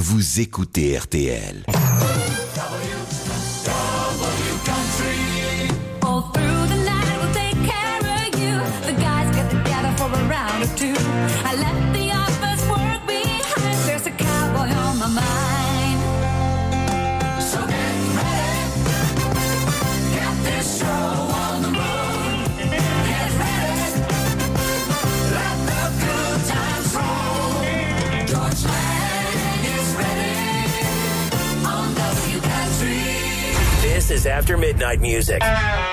vous écoutez RTL. I left the office work behind. There's a cowboy on my mind. So get ready. Get this show on the road. Get ready. Let the good times roll. George Lang is ready on W Country. This is After Midnight Music.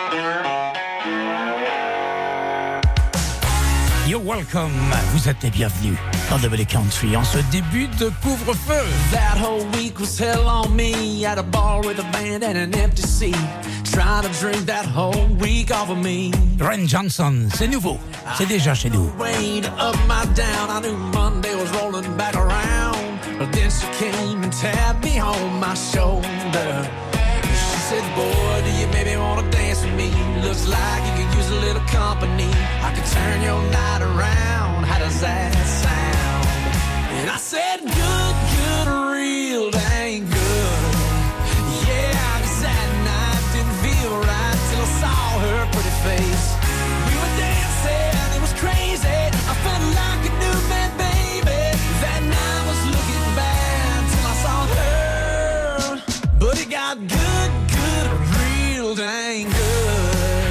You're welcome. Vous êtes les bienvenus dans W Country en ce début de couvre-feu. That whole week was hell on me. At a bar with a band and an empty seat. Trying to drink that whole week off of me. Ren Johnson, c'est nouveau. C'est déjà chez nous. Weight up my down. I knew Monday was rolling back around. But then she came and tapped me on my shoulder. She said, boy, do you maybe want to dance with me? Looks like you could use a little company. I could turn your night around. How does that sound? And I said, good, real dang good. Yeah, 'cause that night didn't feel right till I saw her pretty face. We were dancing, it was crazy. I felt like a new man, baby. That night was looking bad till I saw her. But it got good, real dang good.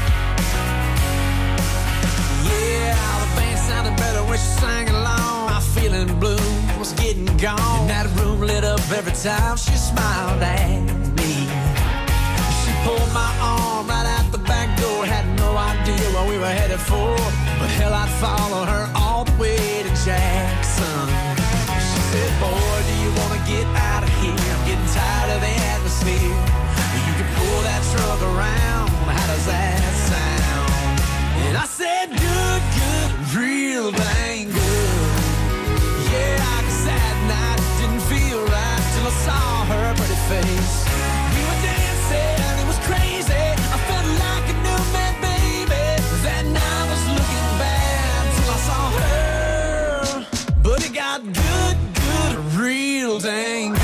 Yeah, the band sounded better when she sang along. My feeling blue was getting gone. And that room lit up every time she smiled at me. She pulled my arm right out the back door. Had no idea where we were headed for, but hell, I'd follow her all the way to Jackson. She said, boy, do you want to get out of here? I'm getting tired of the atmosphere. You can pull that truck around. How does that sound? And I said, good, real dang good. Yeah, 'cause that night didn't feel right till I saw her pretty face. We were dancing, it was crazy. I felt like a new man, baby. That night was looking bad till I saw her. But it got good, real dang good.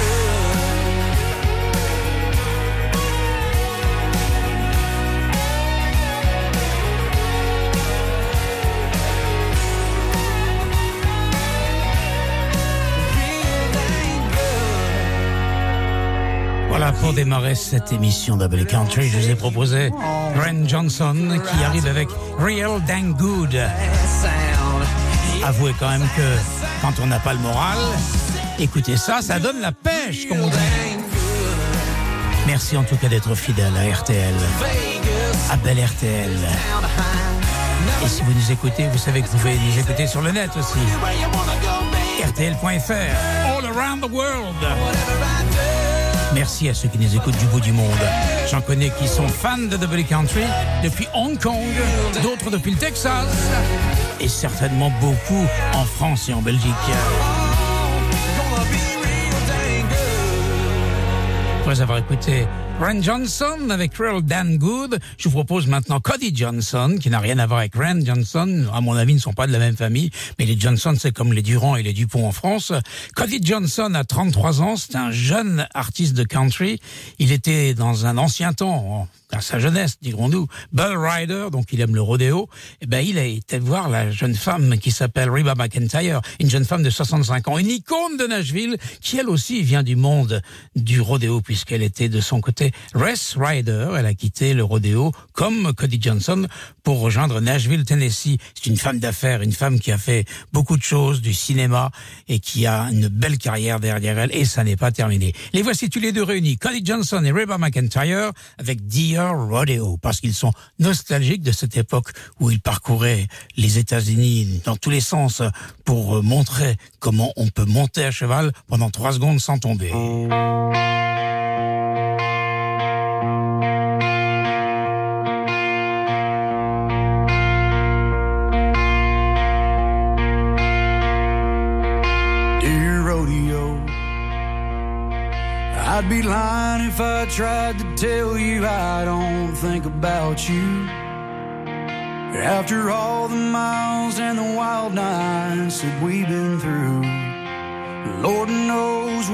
Voilà, pour démarrer cette émission d'Able Country, je vous ai proposé Ren Johnson qui arrive avec Real Dang Good. Avouez quand même que quand on n'a pas le moral, écoutez ça, ça donne la pêche, comme on dit. Merci en tout cas d'être fidèle à RTL, à Belle RTL. Et si vous nous écoutez, vous savez que vous pouvez nous écouter sur le net aussi. RTL.fr, all around the world. Merci à ceux qui nous écoutent du bout du monde. J'en connais qui sont fans de W Country depuis Hong Kong, d'autres depuis le Texas, et certainement beaucoup en France et en Belgique. Après avoir écouté Ren Johnson avec Real Dan Good, je vous propose maintenant Cody Johnson, qui n'a rien à voir avec Ren Johnson. À mon avis, ils ne sont pas de la même famille, mais les Johnson, c'est comme les Durand et les Dupont en France. Cody Johnson a 33 ans, c'est un jeune artiste de country. Il était dans un ancien temps, à sa jeunesse, dirons-nous, Bull Rider, donc il aime le rodéo. Et ben, il a été voir la jeune femme qui s'appelle Reba McEntire, une jeune femme de 65 ans, une icône de Nashville, qui elle aussi vient du monde du rodéo, puisqu'elle était de son côté race rider. Elle a quitté le rodéo comme Cody Johnson pour rejoindre Nashville, Tennessee. C'est une femme d'affaires, une femme qui a fait beaucoup de choses, du cinéma, et qui a une belle carrière derrière elle, et ça n'est pas terminé. Les voici tous les deux réunis, Cody Johnson et Reba McEntire, avec Dear Rodeo, parce qu'ils sont nostalgiques de cette époque où ils parcouraient les États-Unis dans tous les sens pour montrer comment on peut monter à cheval pendant 3 secondes sans tomber. I'd be lying if I tried to tell you I don't think about you. After all the miles and the wild nights that we've been through, Lord knows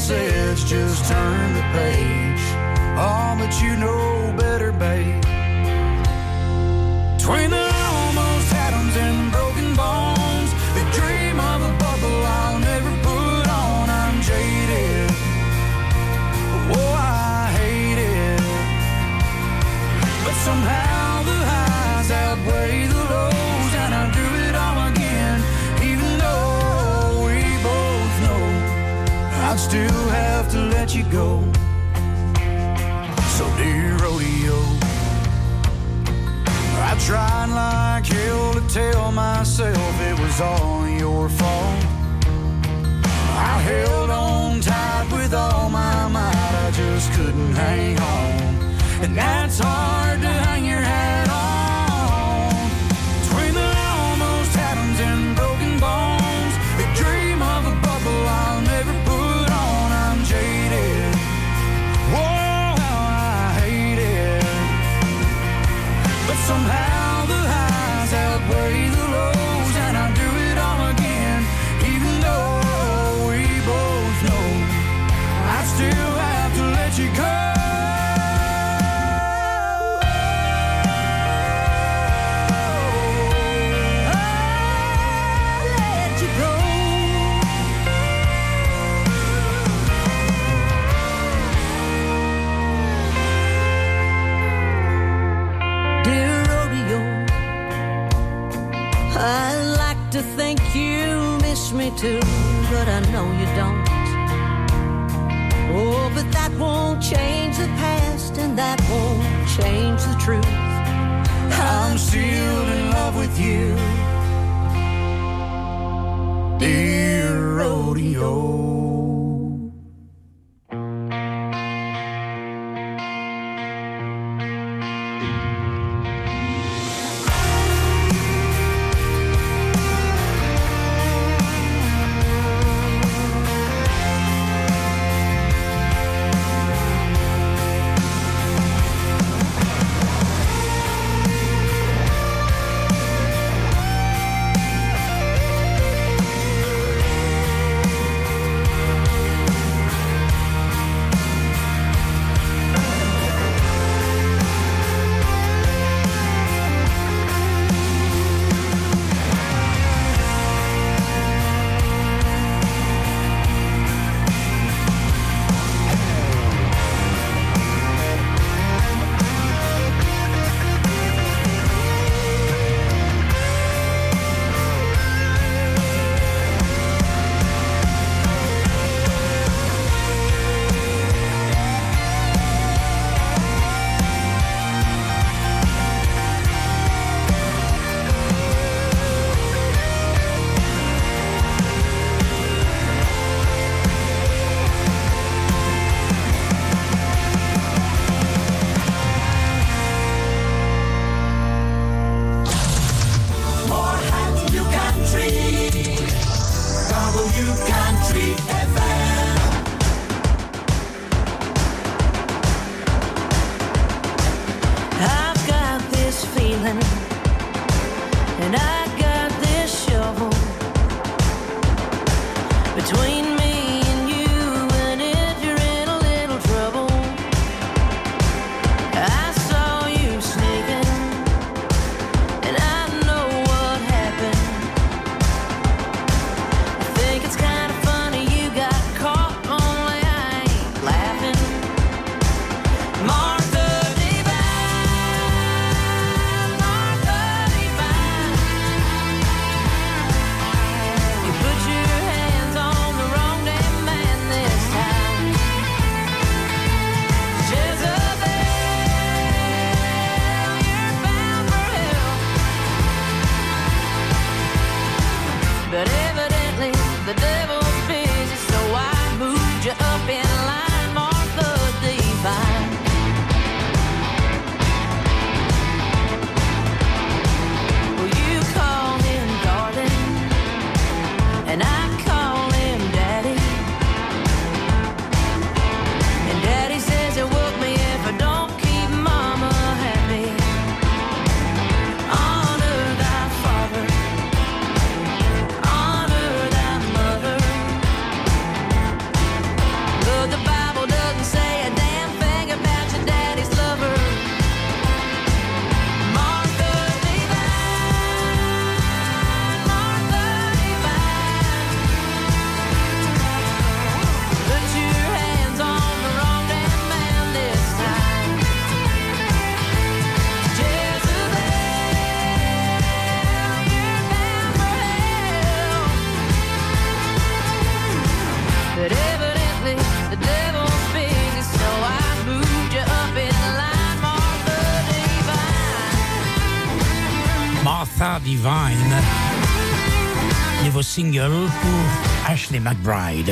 says just turn the page. Oh, but you know better, babe. Between the almost atoms and broken bones, the dream of a bubble I'll never put on. I'm jaded. Oh, I hate it. But somehow the highs outweigh the lows, and I do it all again, even though we both know I'd still have to let you go. So dear rodeo, I tried like hell to tell myself it was all your fault. I held on tight with all my might, I just couldn't hang on. And that's hard to hang your hat on. Between the almost atoms and broken bones, the dream of a bubble I'll never put on. I'm jaded. Whoa, how I hate it. But somehow the highs outweigh the lows, and I do it all again, even though we both know I still have to let you go. I'd like to think you miss me too, but I know you don't. Oh, but that won't change the past, and that won't change the truth. I'm still in love with you, dear rodeo. Martha Divine. Nouveau single pour Ashley McBryde.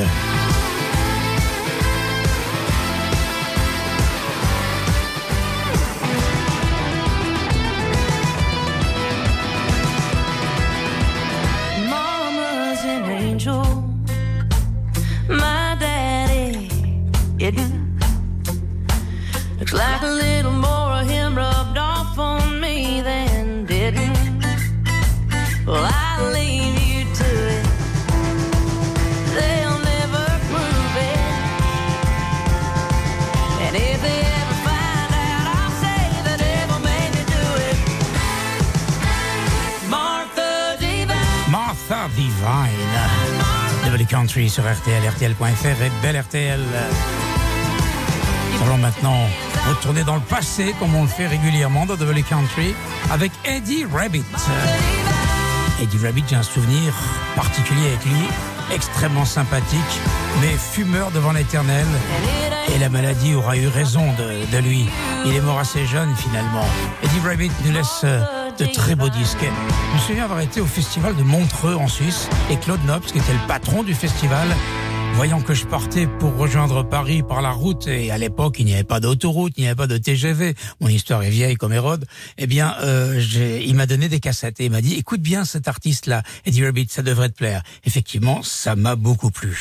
Mama's an angel, my daddy isn't. Looks like a little more of him rubbed off on me than didn't. Well, I'll leave you to it. They'll never prove it. And if they ever find out, I'll say the devil made me do it. Martha Divine. Martha Divine. Double Country sur RTL, RTL.fr et Belle RTL. Nous allons maintenant retourner dans le passé, comme on le fait régulièrement dans Double Country, avec Eddie Rabbitt. Eddie Rabbitt, j'ai un souvenir particulier avec lui, extrêmement sympathique, mais fumeur devant l'éternel. Et la maladie aura eu raison de lui. Il est mort assez jeune, finalement. Eddie Rabbitt nous laisse de très beaux disques. Je me souviens avoir été au festival de Montreux, en Suisse, et Claude Nobs, qui était le patron du festival, voyant que je partais pour rejoindre Paris par la route, et à l'époque, il n'y avait pas d'autoroute, il n'y avait pas de TGV, mon histoire est vieille comme Hérode, eh bien, il m'a donné des cassettes et il m'a dit, écoute bien cet artiste-là, Eddie Rabbitt, ça devrait te plaire. Effectivement, ça m'a beaucoup plu.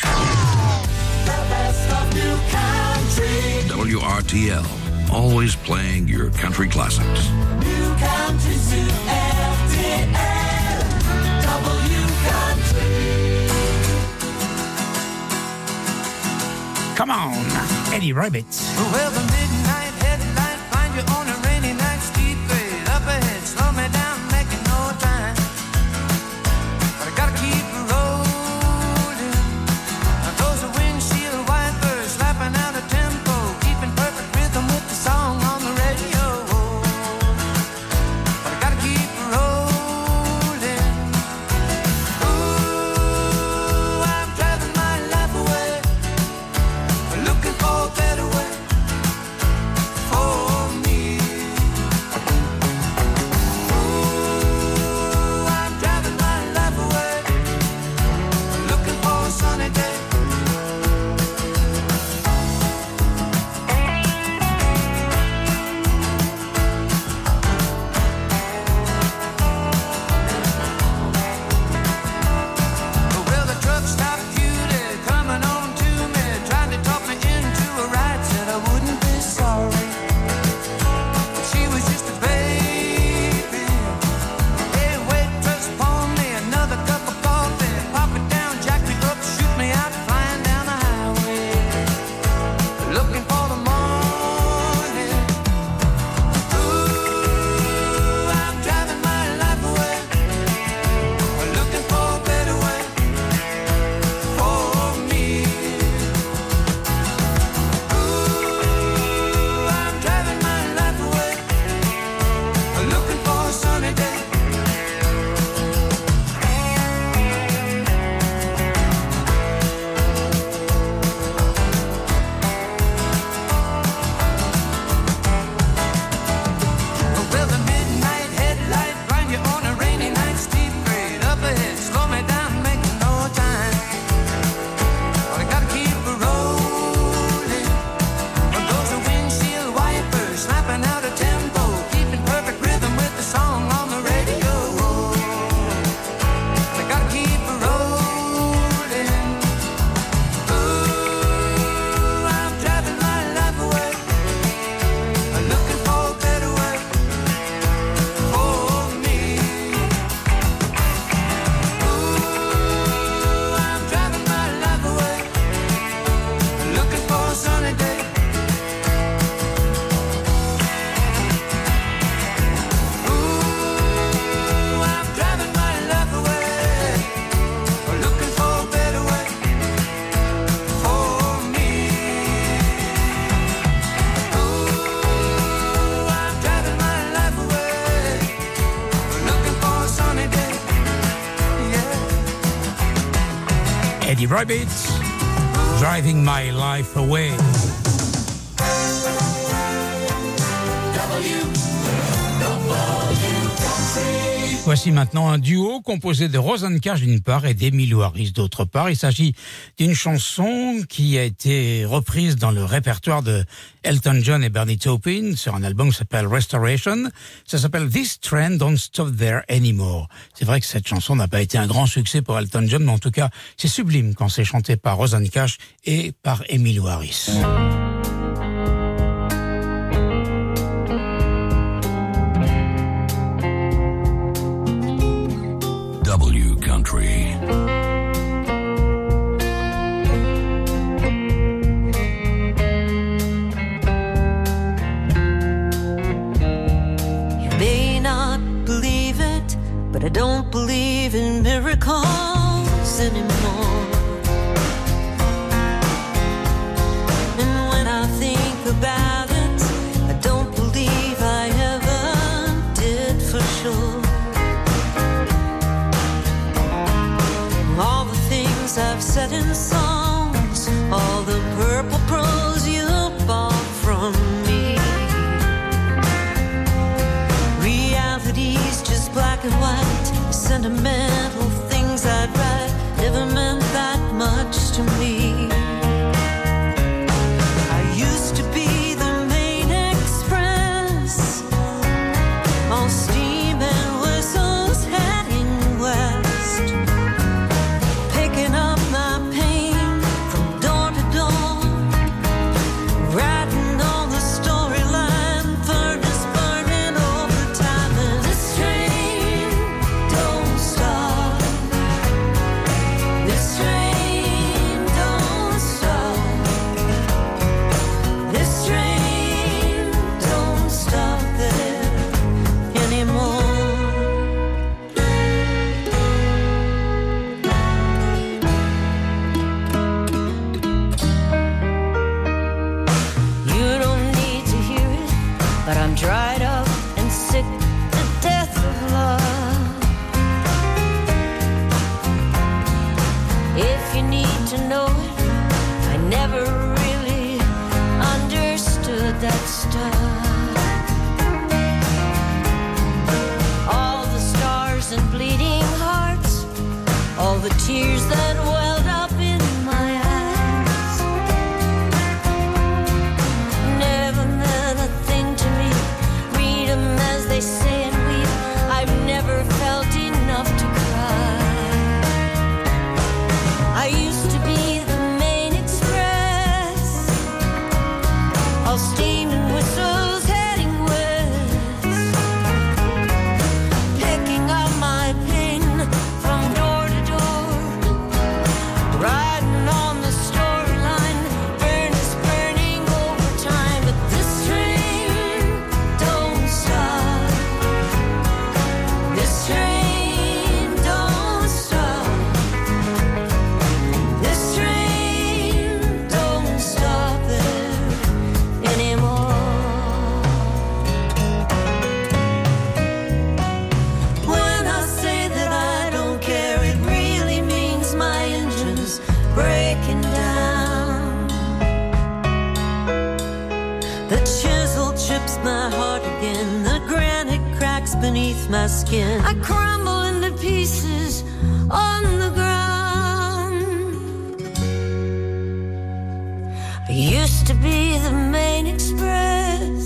WRTL, always playing your country classics. New country to RTL, W country. Come on, Eddie Rabbitt. Well, the midnight headlight find you on a rainy night, steep grade up ahead, slow me down, making no time. But I gotta keep rolling. Now those are windshield wipers slapping out a tempo, keeping perfect rhythm with the song on the radio. But I gotta keep rolling. Ooh, I'm driving my life away, looking for a better way for me. Ooh, I'm driving my life away, looking for a sunny day. Well, the truck stopped beauty coming on to me, trying to talk me into a ride, said I wouldn't be sorry. She was just a baby. Hey, waitress, pour me another cup of coffee, pop it down, jack me up, shoot me out, flying down the highway, looking for the morning. Ooh, I'm driving my life away, looking for a better way for me. Ooh, I'm driving my life away, looking for a sunny day. Well, the midnight headlight find you on a rainy night, steep grade up ahead, slow me down, making no time. But I gotta keep rolling. But those are windshield wipers slapping out a tempo, keeping perfect rhythm with the song on the radio. But I gotta keep rolling. Ooh, I'm driving my life away, looking for a better way for me. Ooh, I'm driving my life away, looking for a sunny day. Ooh, I'm driving my life away, looking for a better way for me. Ooh, I'm driving my life away, looking for a sunny day. Yeah. Eddie Rabbitt, Driving My Life Away. W country. Voici maintenant un duo composé de Rosanne Cash d'une part et d'Emmylou Harris d'autre part. Il s'agit d'une chanson qui a été reprise dans le répertoire de Elton John et Bernie Taupin sur un album qui s'appelle Restoration. Ça s'appelle This Train Don't Stop There Anymore. C'est vrai que cette chanson n'a pas été un grand succès pour Elton John, mais en tout cas, c'est sublime quand c'est chanté par Rosanne Cash et par Emmylou Harris. W Country. You may not believe it, but I don't believe in miracles anymore. And when I think about it, I don't believe I ever did for sure. All the things I've said in songs, all the purple prose you bought from me. Reality's just black and white. Sentimental things I'd write never meant that much to me. I used to be the main express, all steam and whistles heading west, picking up my pain from door to door, writing on the storyline, furnace burning over time. And this train don't stop. This train don't stop. This train don't stop there anymore. You don't need to hear it, but I'm dried up and sick to death of love. If you need to know it, I never really understood that stuff. All the stars and bleeding hearts, all the tears that welled up in my eyes, never meant a thing to me. Read 'em as they say and weep. I've never felt enough to cry. I used to be the main express, all steam and whistles heading west, picking up my pain from door to door, riding on the storyline, furnace burning over time. But this train don't stop. This train don't stop. This train don't stop there anymore. When I say that I don't care, it really means my engine's breaking down. The chisel chips my heart again, the granite cracks beneath my skin. I crumble into pieces on the ground. I used to be the main express,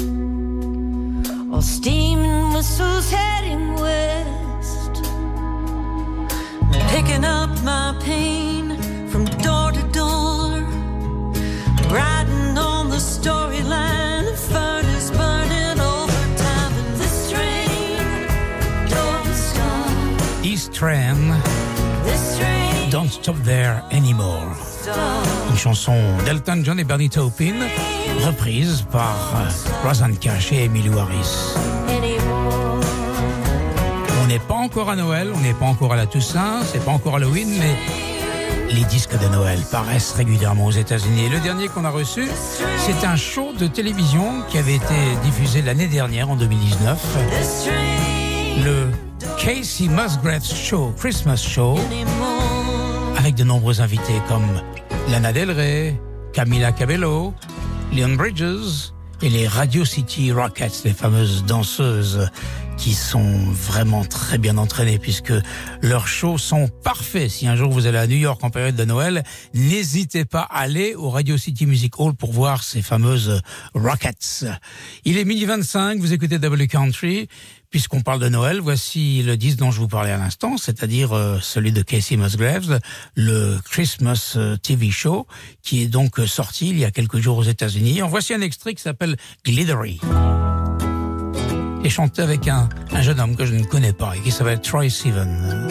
all steam and whistles heading west, picking up my pain from door to door, riding on the storyline, furnace burning over time. And this train don't stop. East Train, This train Don't Stop There Anymore. stop. Une chanson d'Elton John et Bernie Taupin, reprise par Rosanne Cash et Emmylou Harris. Anymore. On n'est pas encore à Noël, on n'est pas encore à la Toussaint, c'est pas encore Halloween, mais les disques de Noël paraissent régulièrement aux États-Unis. Et le dernier qu'on a reçu, c'est un show de télévision qui avait été diffusé l'année dernière, en 2019. This train Le Casey Musgraves Show, Christmas Show, anymore. avec de nombreux invités comme Lana Del Rey, Camila Cabello, Leon Bridges et les Radio City Rockets, les fameuses danseuses qui sont vraiment très bien entraînés puisque leurs shows sont parfaits. Si un jour vous allez à New York en période de Noël, n'hésitez pas à aller au Radio City Music Hall pour voir ces fameuses Rockets. Il est 12h25, vous écoutez W Country. Puisqu'on parle de Noël, voici le disque dont je vous parlais à l'instant, c'est-à-dire celui de Kacey Musgraves, le Christmas TV Show, qui est donc sorti il y a quelques jours aux États-Unis. En voici un extrait qui s'appelle Glittery, et chanté avec un jeune homme que je ne connais pas et qui s'appelle Troye Sivan.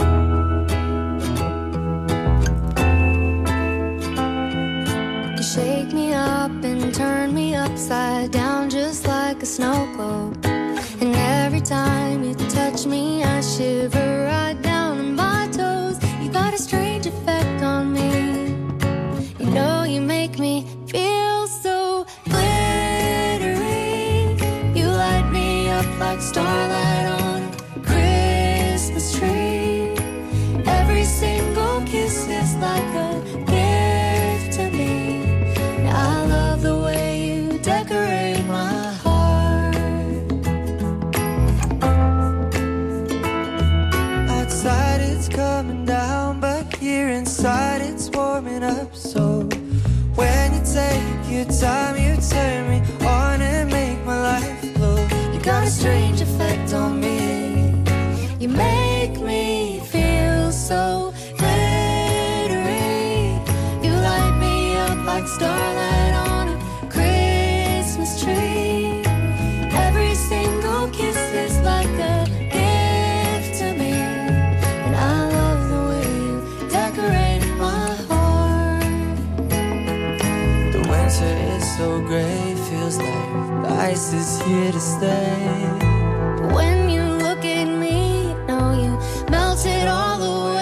You shake me up and turn me upside down just like a snow globe. And every time you touch me, I shiver right down in my toes. You got a strange effect on me. You know you make me feel so glittery. You light me up like starlight on a Christmas tree. Every single kiss is like a gift to me. I love the way you decorate my heart. Outside it's coming down, but here inside it's warming up. So when you take your time, you turn me on and make my life glow. You got a strange effect on me. You make me feel so glittery. You light me up like starlight on a Christmas tree. Every single kiss is like a gift to me. And I love the way you decorate my heart. The winter is so gray, feels like the ice is here to stay. When you look at me, you know you melted all the way.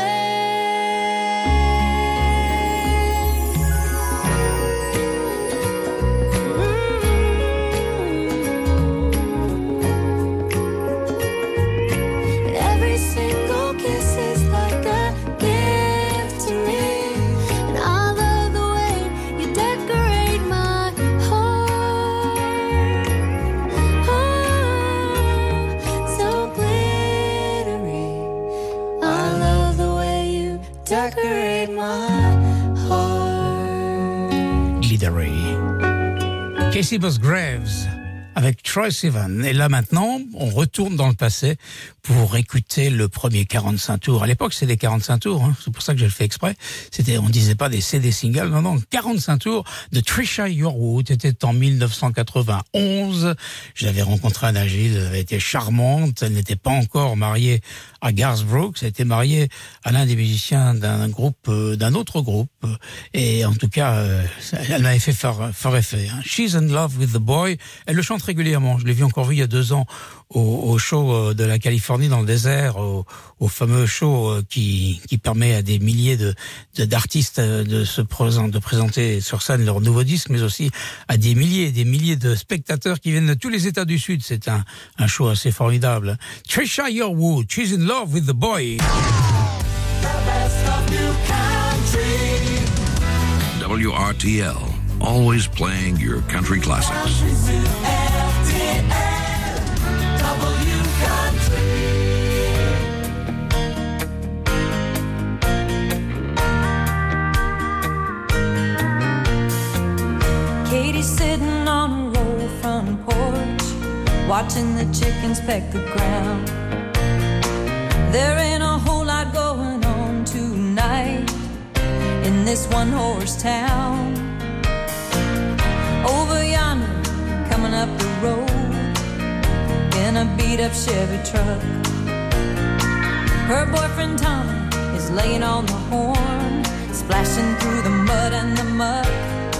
And every single kiss is like a gift to me. And I love the way you decorate my heart. Oh, so glittery. I love the way you decorate my heart. Glittery. Kacey Musgraves avec Troye Sivan. Et là maintenant, on retourne dans le passé pour écouter le premier 45 tours. À l'époque, c'était des 45 tours, hein. C'est pour ça que je le fais exprès. On disait pas des CD singles, non, 45 tours de Trisha Yearwood. C'était en 1991. J'avais rencontré Anna Gilles, elle avait été charmante. Elle n'était pas encore mariée à Garth Brooks. Elle était mariée à l'un des musiciens d'un autre groupe. Et en tout cas, elle m'avait fait fort effet, hein. She's in love with the boy. Elle le chante régulièrement. Je l'ai vu il y a 2 ans au show de la Californie dans le désert, au fameux show qui permet à des milliers d'artistes de présenter sur scène leur nouveau disque, mais aussi à des milliers et des milliers de spectateurs qui viennent de tous les États du Sud. C'est un show assez formidable. Trisha Yearwood, She's in love with the boy. The best of new country. WRTL, always playing your country classics. Country Zoo RTL. W Country. Katie's sitting on a roll front porch, watching the chickens peck the ground. There ain't a whole lot going on tonight in this one-horse town. Over yonder, coming up the road in a beat-up Chevy truck, her boyfriend Tommy is laying on the horn, splashing through the mud and the muck.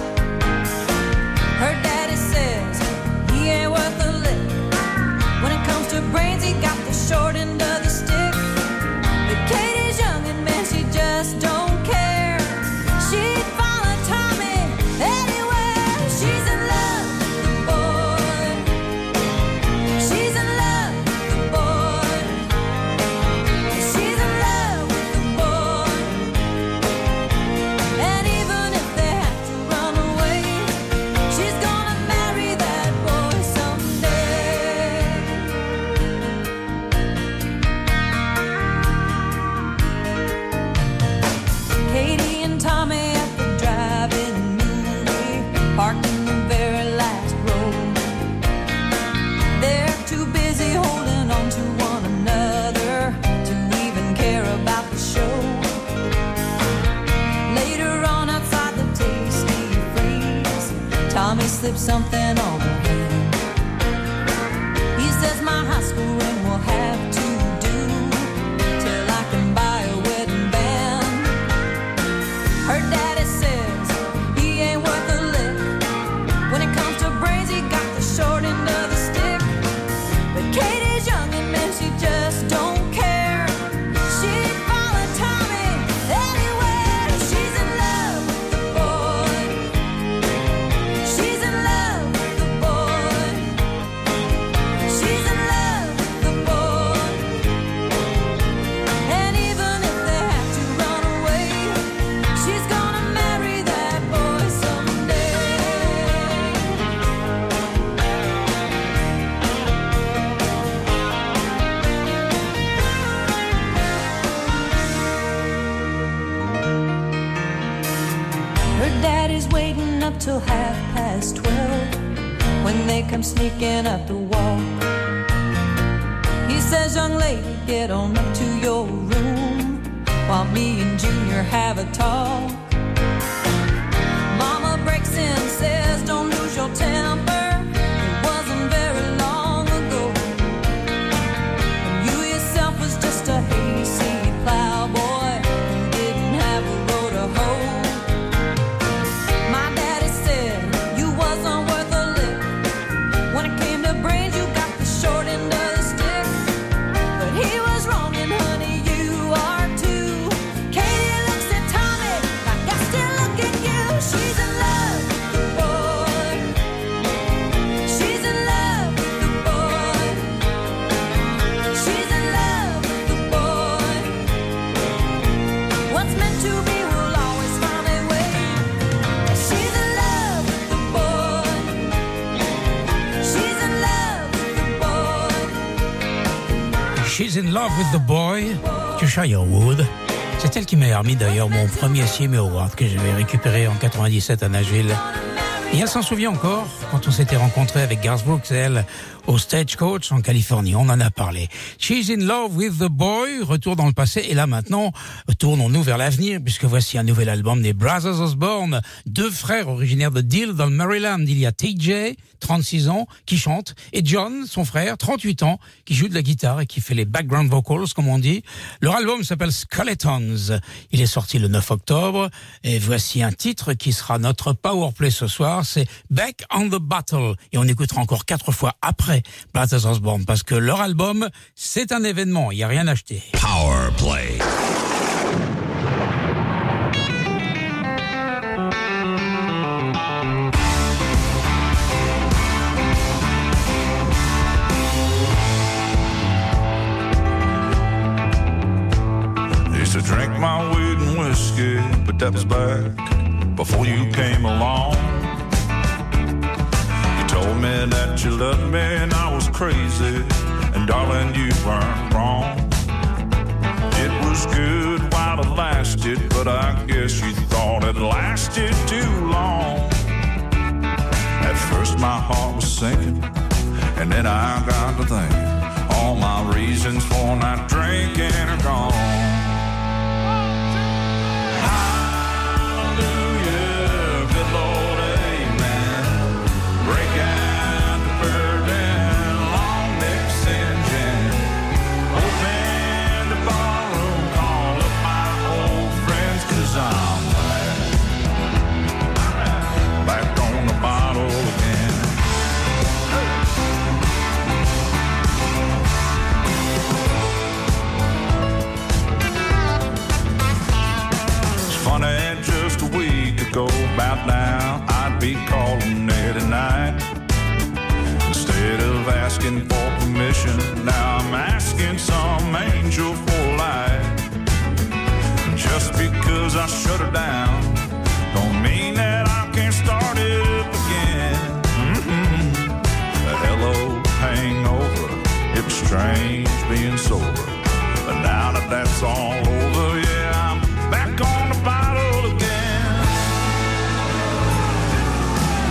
Her daddy says he ain't worth a lick. When it comes to brains, he got the short end of the stick. But Katie's young and man, she just don't care. She'd follow Tommy anywhere. She's in love with the boy. She's in love with the boy. She's in love with the boy. And even if they had to slip something on her hand. He says my high school ring will have to do till I can buy a wedding band. Her daddy says he ain't worth a lick. When it comes to brains, he got the short end of the stick. But Katie's young and man, she just don't care. She'd follow Tommy anywhere. She's in love with the boy. She's in love with the boy. She's in love with the boy. And even if they have to run away, she's gonna marry that boy someday. Her daddy's waiting up till 12:30 when they come sneaking up the walk. He says, young lady, get on up to your room while me and Junior have a talk. Mama breaks in, says, don't lose your temper. It wasn't very long ago when you yourself was just a hayseed plowboy who didn't have a road to hoe. My daddy said you wasn't worth a lick. When it came to brains, you got the short end of the stick. But he was wrong, and honey, you are too. Katie looks at Tommy like I still look at you. She's in love with the boy. She's in love with the boy. She's in love with the boy. What's meant to be will always find a way. She's in love with the boy. She's in love with the boy. She's in love with the boy. Cheshire Wood. C'est elle qui m'a remis d'ailleurs mon premier CMA Award que j'avais récupéré en 97 à Nashville. Et elle s'en souvient encore quand on s'était rencontrés avec Garth Brooks et elle au Stagecoach en Californie. On en a parlé. She's in love with the boy. Retour dans le passé. Et là maintenant, tournons-nous vers l'avenir puisque voici un nouvel album des Brothers Osborne. Deux frères originaires de Deal dans le Maryland. Il y a TJ, 36 ans, qui chante. Et John, son frère, 38 ans, qui joue de la guitare et qui fait les background vocals, comme on dit. Leur album s'appelle Skeletons. Il est sorti le 9 octobre. Et voici un titre qui sera notre powerplay ce soir. C'est Back on the Battle. Et on écoutera encore 4 fois après Brothers Osborne parce que leur album, c'est un événement. Il n'y a rien à acheter. Power Play. Used to drink my weed and whiskey, but that was back before you came along. You told me that you loved me and I was crazy, and darling, you weren't wrong. It was good while it lasted, but I guess you thought it lasted too long. At first my heart was sinking, and then I got to thinking, all my reasons for not drinking are gone. Hallelujah, good Lord, amen. Break out the burden, long neck singeing. Open the ballroom, call up my old friends, 'cause I'm back on the bottle again. Funny, just a week ago, about now, I'd be calling it a night. Instead of asking for permission, now I'm asking some angel for light. Just because I shut her down, don't mean that I can't start it up again. A hello hangover, it was strange being sober. But now that that's all over, yeah, I'm back on the bottle again.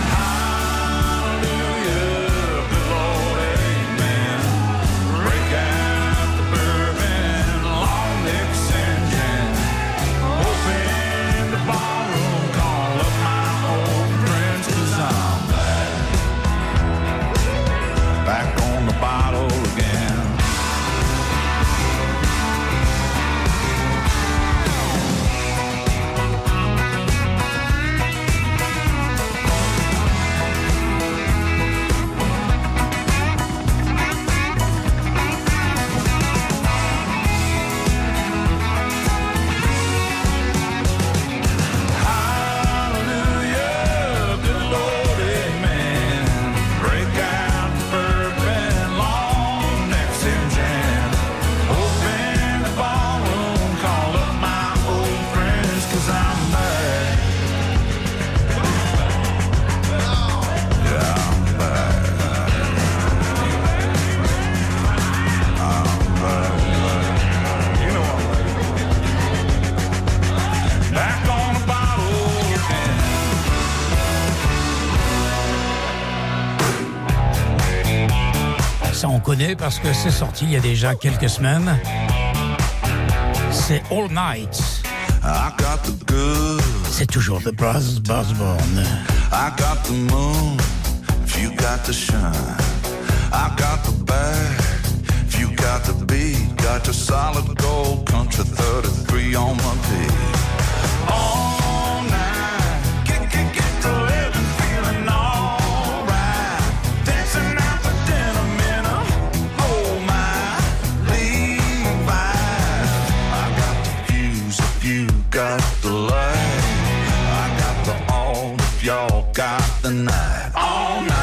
connaît parce que c'est sorti il y a déjà quelques semaines. C'est All Night. I got the good. C'est toujours The Brothers Osborne. I got the moon, if you got the shine. I got the bag, if you got the beat. Got the solid gold country 33 on my feet. All night, get the living, feeling alright. Dancing out the denim in a, oh my, Levi's. I got the fuse, if you got the light. I got the all, if y'all got the night. All night.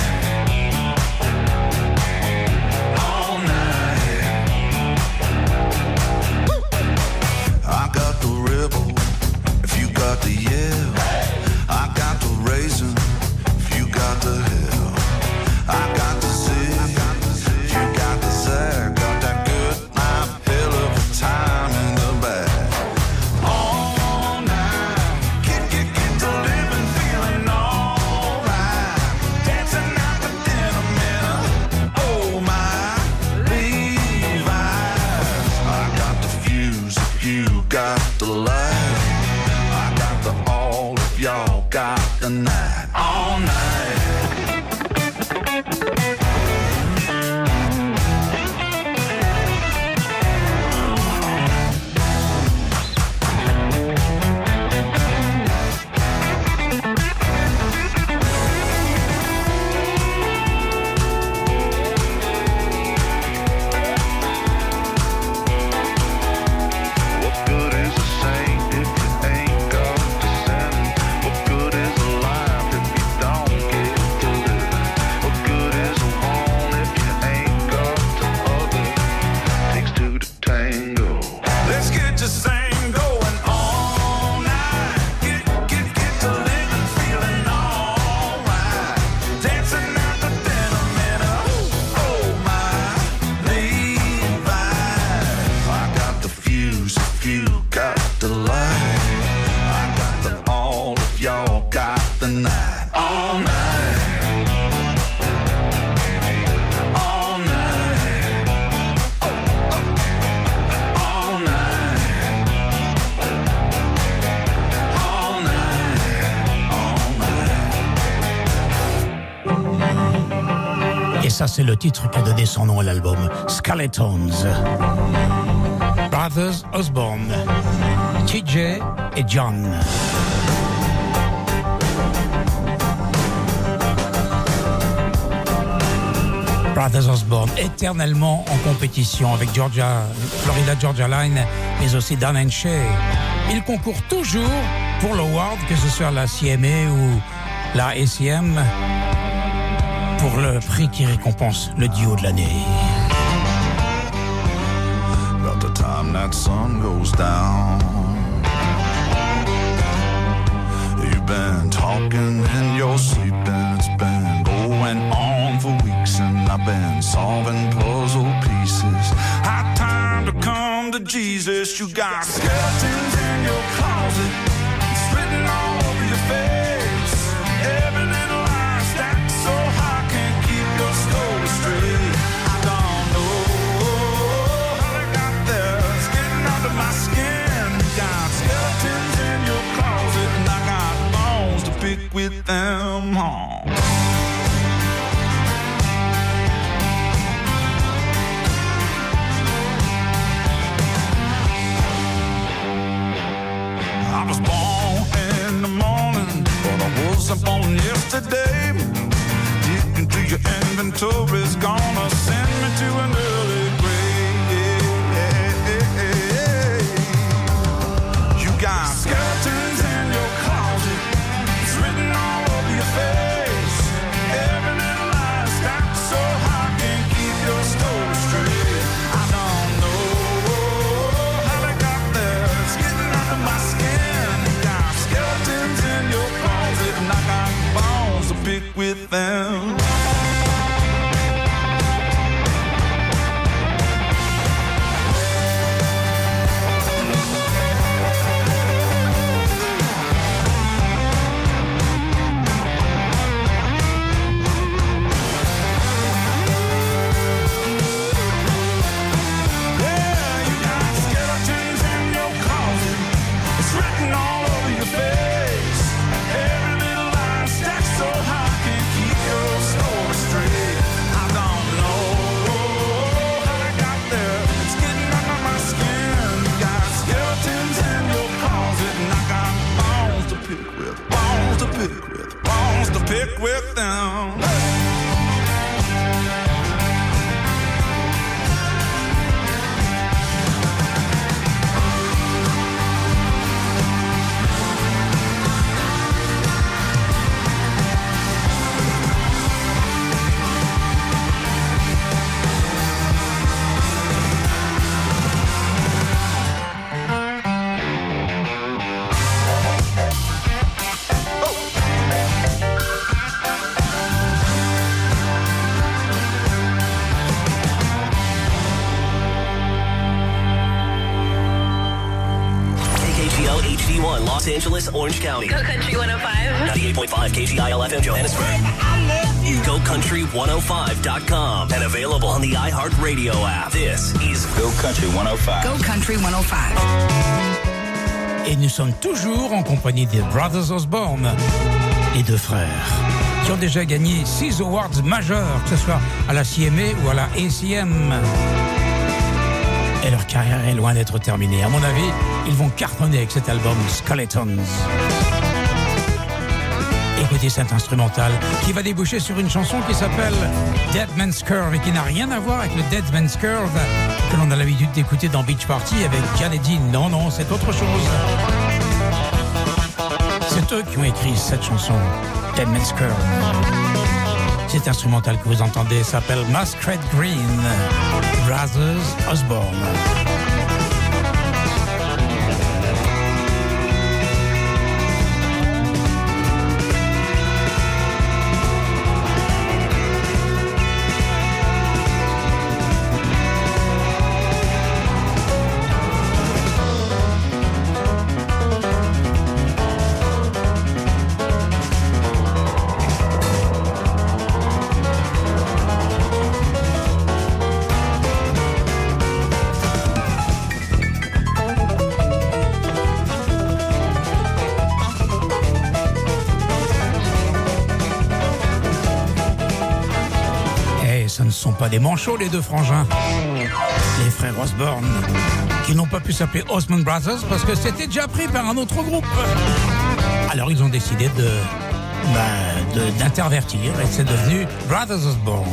The yell, I got the raisin, if you got the hill. I got the zig, if you got the zag. Got that good knife, hell of a time in the bag. All night, get the living, feeling alright. Dancing out the denim in a, oh my, Levi's. I got the fuse, if you got the light. Y'all got the night, all night. Ça, c'est le titre qui a donné son nom à l'album, Skeletons. Brothers Osborne, TJ et John. Brothers Osborne, éternellement en compétition avec Florida Georgia Line, mais aussi Dan and Shay. Ils concourent toujours pour l'award, que ce soit la CMA ou la ACM, pour le prix qui récompense le duo de l'année. About the time that sun goes down, you've been talking in your sleep and it's been going on for weeks, and I've been solving puzzle pieces. High time to come to Jesus. You got skeletons in your closet, it's written all over your face. Every little lie stacked so high, can't keep your story straight. I don't know how they got there, it's getting under my skin. You got skeletons in your closet, and I got bones to pick with them home. I was born in the morning, but I wasn't born yesterday. Digging through your inventory's gonna send me to an early grave. You got skeletons in your closet, it's written all over your face. Every little lie stacked so high, can't keep your story straight. I don't know how they got there, it's getting under my skin. You got skeletons in your closet, and I got bones to pick with them. pick with them. HD1 Los Angeles, Orange County. Go Country 105. 98.5 KGIL FM Johannesburg. GoCountry105.com and available on the iHeartRadio app. This is Go Country 105. Go Country 105. Et nous sommes toujours en compagnie des Brothers Osborne, les deux frères, qui ont déjà gagné 6 awards majeurs, que ce soit à la CMA ou à la ACM. Et leur carrière est loin d'être terminée. À mon avis, ils vont cartonner avec cet album Skeletons. Écoutez cet instrumental qui va déboucher sur une chanson qui s'appelle Dead Man's Curve et qui n'a rien à voir avec le Dead Man's Curve que l'on a l'habitude d'écouter dans Beach Party avec Jan et Dean. Non, non, c'est autre chose. C'est eux qui ont écrit cette chanson, Dead Man's Curve. Cet instrumental que vous entendez s'appelle Masquerade Green, Brothers Osborne. Ce ne sont pas des manchots, les deux frangins. Les frères Osborne, qui n'ont pas pu s'appeler Osmond Brothers parce que c'était déjà pris par un autre groupe. Alors ils ont décidé d'intervertir et c'est devenu Brothers Osborne.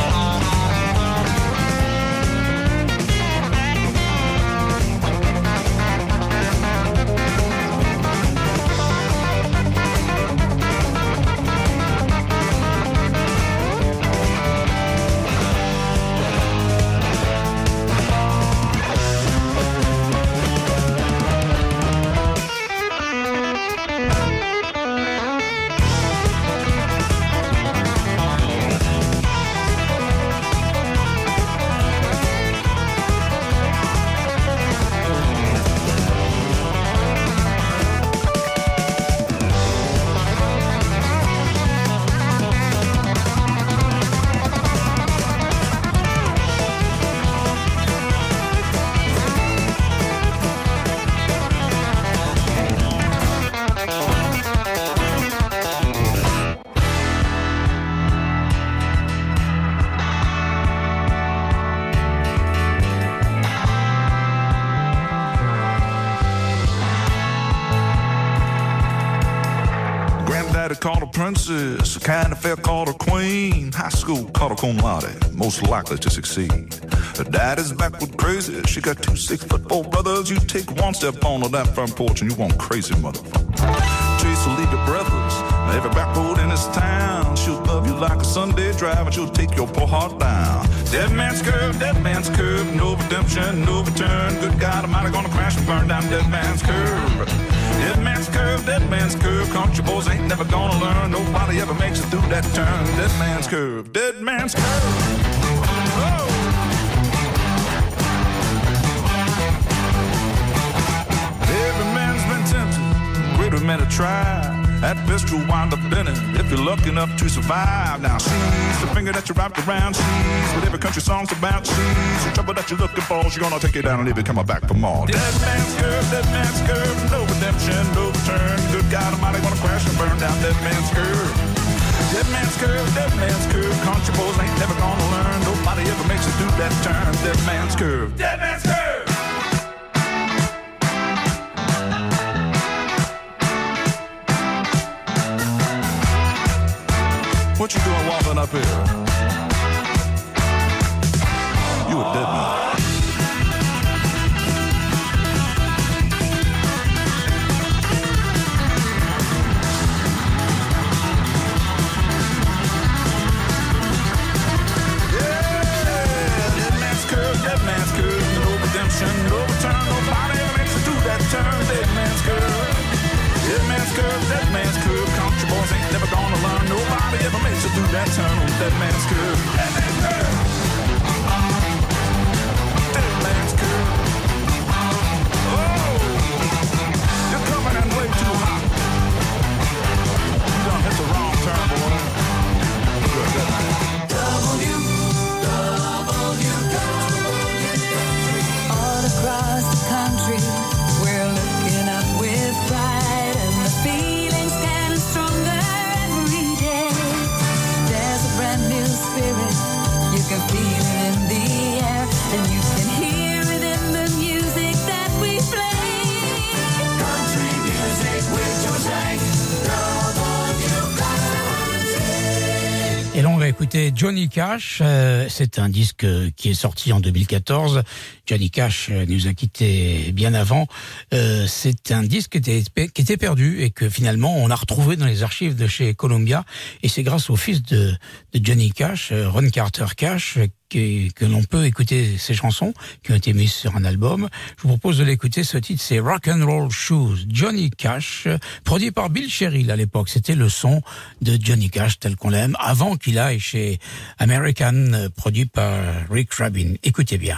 Called a princess, a kind of fair called a queen. High school called a cum laude, most likely to succeed. Her daddy's backward crazy, she got 2 6'4" brothers. You take one step on that front porch and you want crazy motherfucker. Chase will leave your brothers, every back road in this town. She'll love you like a Sunday drive and she'll take your poor heart down. Dead man's curve, no redemption, no return. Good God Almighty, gonna crash and burn down dead man's curve. Dead man's curve, country boys ain't never gonna learn. Nobody ever makes it through that turn. Dead man's curve, dead man's curve. Oh. Every man's been tempted, greater men have tried. At best you'll wind up in it if you're lucky enough to survive. Now she's the finger that you wrapped around. She's what every country song's about. She's the trouble that you're looking for. She's gonna take you down and leave you coming back for more. Dead man's curve, no redemption, no return. Good God Almighty, gonna crash and burn down dead man's curve. Dead man's curve, country boys ain't never gonna learn. Nobody ever makes it through that turn. Dead man's curve, dead man's curve. What you doing walking up here? You a dead man. Dead man's curve, no redemption, no return. Nobody makes it through that turn. Dead man's curve, dead man's curve, dead man's curve. Country boys ain't never gonna learn. Nobody ever makes it through that turn on dead man's curve. Dead man's curve, dead man's curve. Oh, you're coming in way too hot. You done hit the wrong turn, boy. Good, dead man. Across the country, we're looking up with pride, and the feeling's getting stronger every day. There's a brand new spirit, you can feel it in the air, and you can hear it in the music that we play. Country music with Jose, Et là, on va écouter Johnny Cash. C'est un disque qui est sorti en 2014. Johnny Cash nous a quittés bien avant. C'est un disque qui était perdu et que finalement on a retrouvé dans les archives de chez Columbia. Et c'est grâce au fils de Johnny Cash, Ron Carter Cash, que l'on peut écouter ces chansons qui ont été mises sur un album. Je vous propose de l'écouter. Ce titre, c'est Rock and Roll Shoes, Johnny Cash, produit par Bill Sherrill à l'époque. C'était le son de Johnny Cash tel qu'on l'aime, avant qu'il aille chez American, produit par Rick Rubin. Écoutez bien.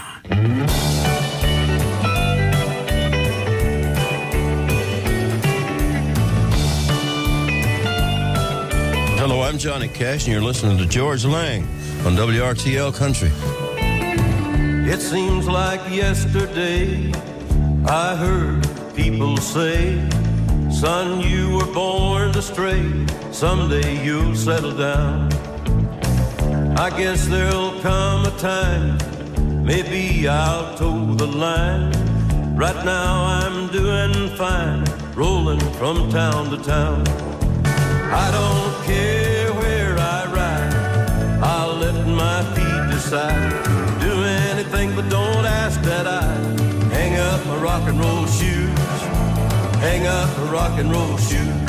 Hello, I'm Johnny Cash, and you're listening to George Lang on WRTL Country. It seems like yesterday I heard people say, son, you were born to stray, someday you'll settle down. I guess there'll come a time, maybe I'll toe the line. Right now I'm doing fine, rolling from town to town. I don't care where I ride, I'll let my feet decide. Do anything but don't ask that I hang up my rock and roll shoes, hang up my rock and roll shoes.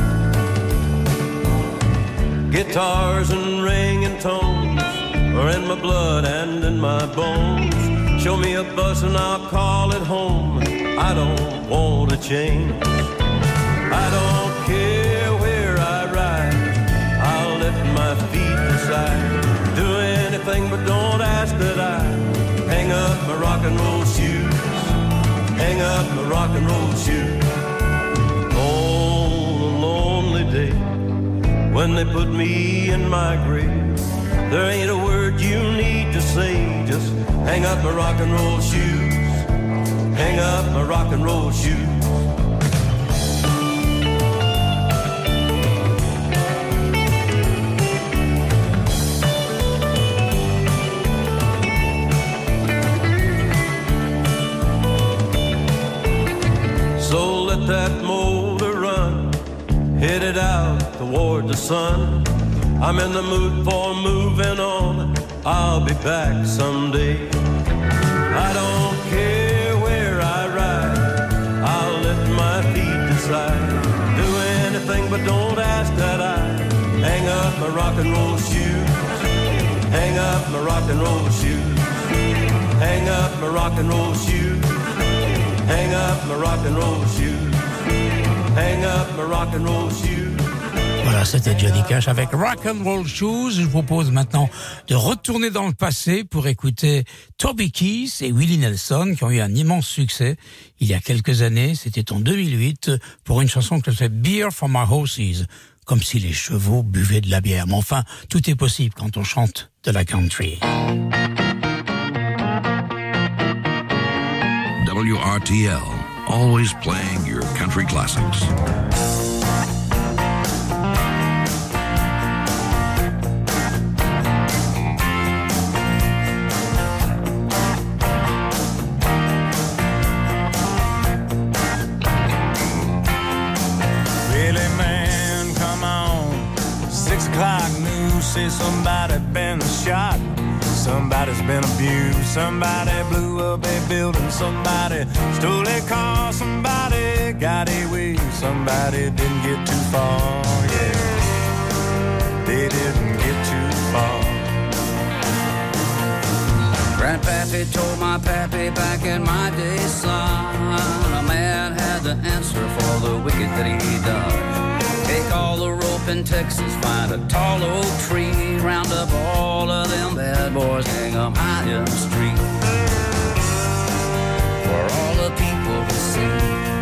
Guitars and ringing tones are in my blood and in my bones. Show me a bus and I'll call it home. I don't want to change. I don't care where I ride, I'll let my feet decide. Do anything but don't ask that I hang up my rock and roll shoes, hang up my rock and roll shoes. On a lonely day, when they put me in my grave, there ain't a word you need to say, just hang up my rock and roll shoes, hang up my rock and roll shoes. So let that motor run, headed out toward the sun. I'm in the mood for moving on, I'll be back someday. I don't care where I ride, I'll let my feet decide. Do anything but don't ask that I hang up my rock and roll shoes, hang up my rock and roll shoes, hang up my rock and roll shoes, hang up my rock and roll shoes, hang up my rock and roll shoes. Voilà, c'était Johnny Cash avec Rock and Roll Shoes. Je vous propose maintenant de retourner dans le passé pour écouter Toby Keith et Willie Nelson qui ont eu un immense succès il y a quelques années. C'était en 2008 pour une chanson qui s'appelle Beer for My Horses, comme si les chevaux buvaient de la bière. Mais enfin, tout est possible quand on chante de la country. WRTL, always playing your country classics. 6 o'clock news says somebody been shot. Somebody's been abused. Somebody blew up a building. Somebody stole a car. Somebody got away. Somebody didn't get too far. Yeah, they didn't get too far. Grandpappy told my pappy back in my day, son, a man had the answer for the wicked that he done. Take all the rope in Texas, find a tall oak tree, round up all of them bad boys, hang them high in the street, for all the people to see.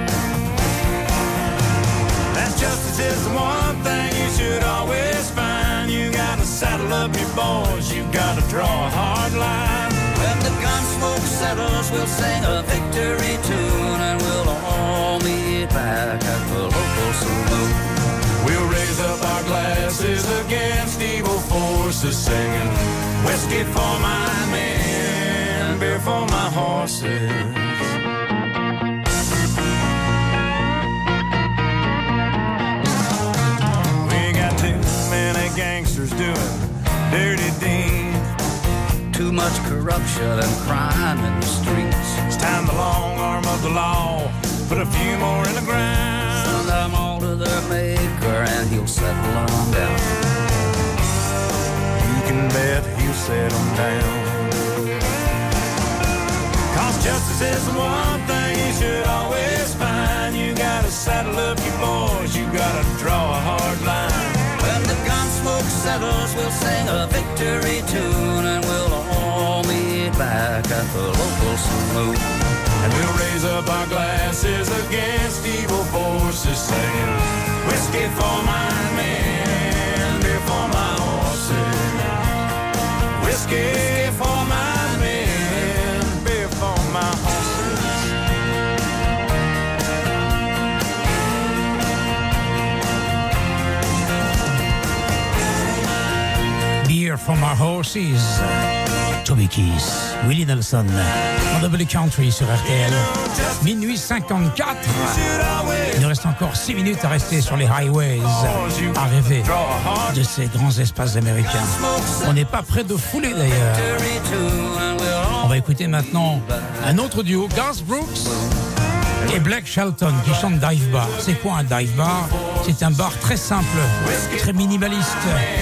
That justice is the one thing you should always find. You gotta saddle up your boys, you gotta draw a hard line. When the gun smoke settles, we'll sing a victory tune, and we'll all meet back at the local saloon. We'll raise up our glasses against evil forces, singing whiskey for my men, beer for my horses. We got too many gangsters doing dirty deeds. Too much corruption and crime in the streets. It's time the long arm of the law put a few more in the ground. Send them all to their maker and he'll settle them down. You can bet he'll settle them down. 'Cause justice is the one thing you should always find. You gotta saddle up your boys, you gotta draw a hard line. When the gun smoke settles, we'll sing a victory tune, and we'll all meet back at the local saloon. And we'll raise up our glasses against evil forces, singing whiskey for my men, beer for my horses. Whiskey for my men, beer for my horses. Beer for my horses. Toby Keith, Willie Nelson, en double country sur RTL. Minuit 54. Il nous reste encore 6 minutes à rester sur les highways, à rêver de ces grands espaces américains. On n'est pas près de fouler d'ailleurs. On va écouter maintenant un autre duo, Garth Brooks et Blake Shelton, qui chantent Dive Bar. C'est quoi un dive bar? C'est un bar très simple, très minimaliste.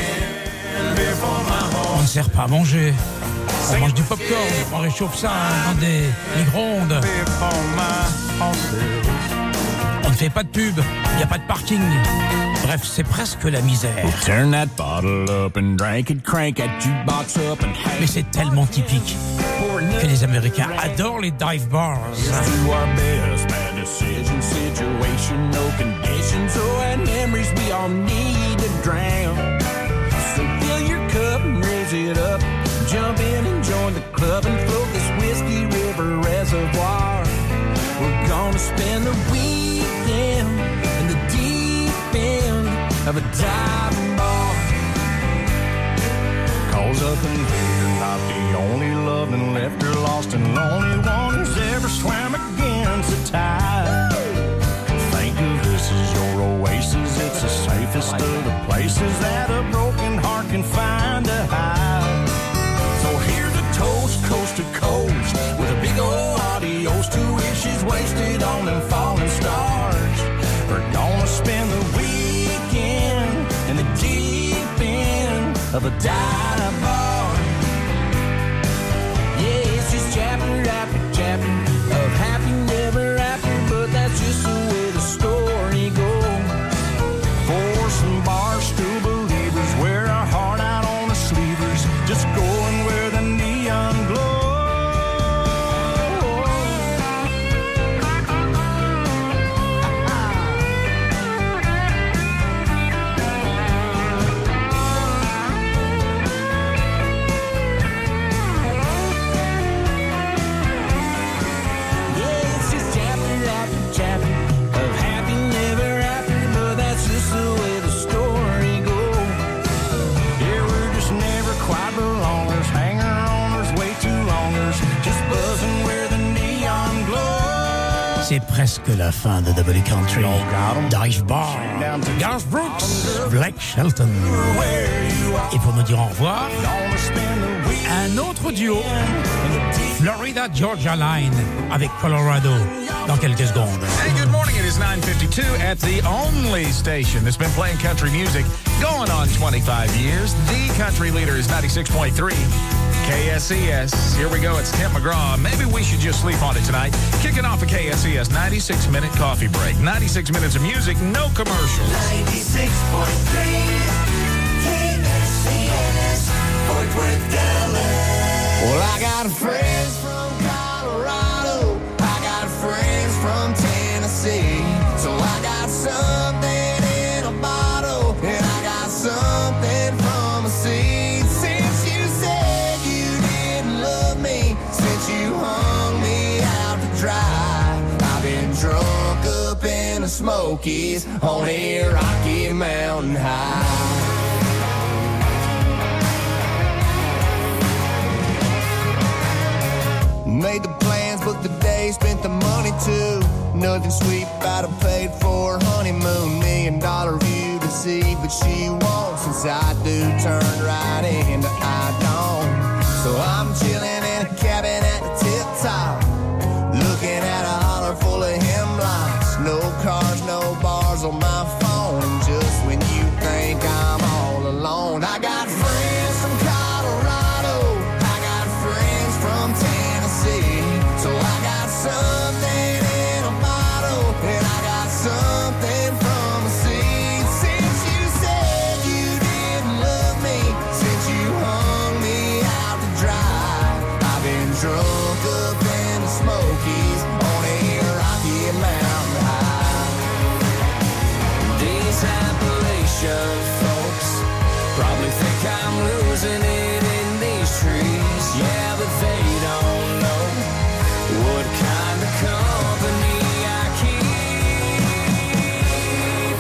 On ne sert pas à manger. On mange du popcorn, on réchauffe ça dans des micro-ondes. On ne fait pas de pub, il n'y a pas de parking. Bref, c'est presque la misère. Turn that bottle up and drink it, crank that jukebox up and Mais c'est tellement typique que les Américains adorent les dive bars. do our best, bad decision, situation, no conditions, oh, and memories we all need to drown. So fill your cup and raise it up, jump in and join the club and float this whiskey river reservoir. We're gonna spend the weekend in the deep end of a diving bar. Cause up in here you're not the only loving left or lost and lonely one who's ever swam against the tide. Think of this as your oasis, it's the safest of the places that a broken heart can find to hide. So here's a toast, coast to coast, with a big old adios to wishes wasted on them falling stars. We're gonna spend the weekend in the deep end of a dive bar. Yeah, it's just chapping, rapping, chapping, of happy never after, but that's just the way the story goes. For some barstool believers, wear our heart out on the sleevers, just going where the neon glows. C'est presque la fin de W Country. Dive Bar, Garth Brooks, Blake Shelton. Et pour nous dire au revoir, un autre duo, Florida Georgia Line avec Colorado, dans quelques secondes. Hey, good morning. It is 9:52 at the only station that's been playing country music going on 25 years. The country leader is 96.3 KSES. Here we go. It's Tim McGraw. Maybe we should just sleep on it tonight. Kicking off a KSES 96-minute coffee break. 96 minutes of music, no commercials. 96.3 KSES, Fort Worth, Dallas. Well, I got friends from Colorado. I got friends from Tennessee. So I got something in a bottle, and I got something from a seed. Since you said you didn't love me, since you hung me out to dry, I've been drunk up in the Smokies on a Rocky Mountain High. Made the plans, booked the day, spent the money too. Nothing sweet about a paid for honeymoon. $1 million view to see, but she won't. Since I do, turned right into I don't. So I'm chilling in a cabin at the tip top, looking at a holler full of hemlocks. No cars, no bars on my phone. And just when you think I'm all alone, I got friends from Colorado, I got friends from Tennessee. So I got something in a bottle, and I got something from a seed. Since you said you didn't love me, since you hung me out to dry, I've been drunk up in the Smokies on a Rocky Mountain High. These Appalachian folks probably think I'm losing it in these trees. Yeah, but they don't know what kind of company I keep.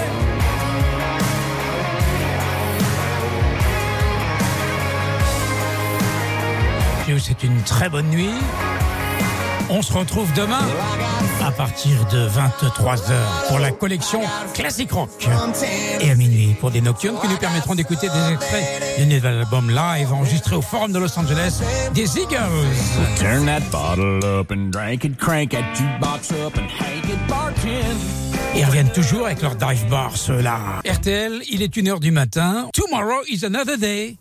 Yeah. C'est une très bonne nuit. On se retrouve demain à partir de 23h pour la collection Classic Rock. Et à minuit pour des nocturnes qui nous permettront d'écouter des extraits du nouvel album live enregistré au Forum de Los Angeles des Eagles. Turn that bottle up and drink it, crank that jukebox up and hang it bartend. Et ils reviennent toujours avec leur dive bar, ceux-là. RTL, il est 1h du matin. Tomorrow is another day.